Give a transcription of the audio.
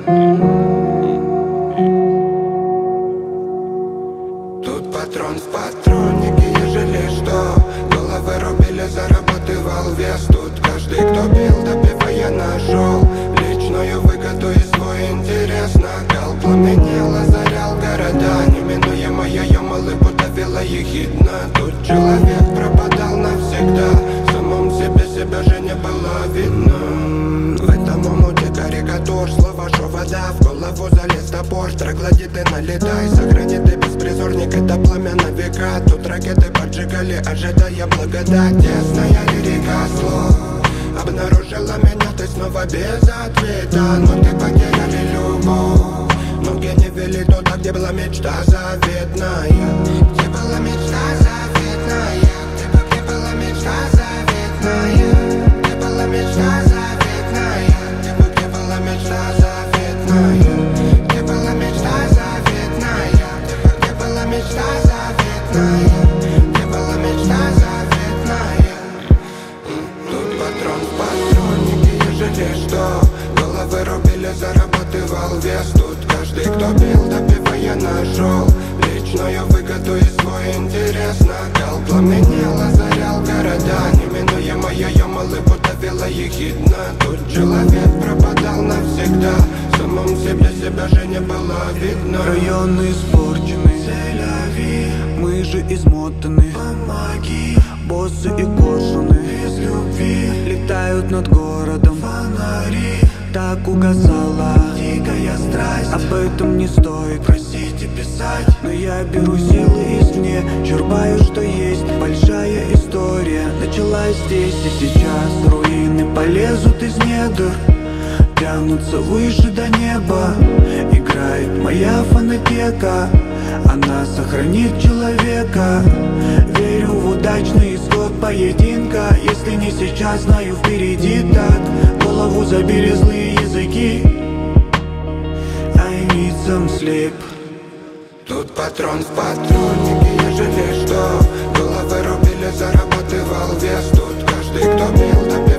Тут патрон в патроннике, ежели что. Головы рубили, зарабатывал вес. Тут каждый, кто бил, добивая, нашел личную выгоду и свой интерес. Накал пламенел, озарял города. Неминуемая ямалыбу давила ехидно. Тут человек пропадал навсегда. В самом себе себя же не было видно. В этом омуте карикатур, слова, что вода. В голову залез топор, троглодиты налетай. Сохрани ты беспризорник, это пламя на века. Тут ракеты поджигали, ожидая благодать. Тесная река слов обнаружила меня, ты снова без ответа. Но ты потеряли любовь. Ноги не вели туда, где была мечта заветная. Где была мечта заветная. Где была мечта заветная. Где была мечта заветная. Где была мечта заветная. Где была мечта заветная. Где была мечта заветная. Где была мечта заветная. Тут патрон в патроннике, ежели что. Головы рубили, зарабатывал вес. Тут каждый, кто бил, добивая, нашел личную выгоду и свой интерес. Накал пламенел, озарял города. Неминуемая ямалыбу давила ехидно. Тут человек пропадал навсегда. В самом себе себя же не было видно. Районы испорчены, мы же измотаны. Помоги, боссы и коршуны без любви летают над городом. фонари, Так угасала дикая страсть. Об этом не стоит Просить и писать. Но я беру силы извне, черпаю, что есть. Большая история началась здесь и сейчас. Руины полезут из недр, тянутся выше до неба. Играет моя фонотека, она сохранит человека. Верю в удачный исход поединка. Если не сейчас, знаю, впереди так. Голову забили злые языки. I need some sleep. Тут патрон в патроннике, ежели что. Головы рубили, зарабатывал вес. Тут каждый, кто бил, добил.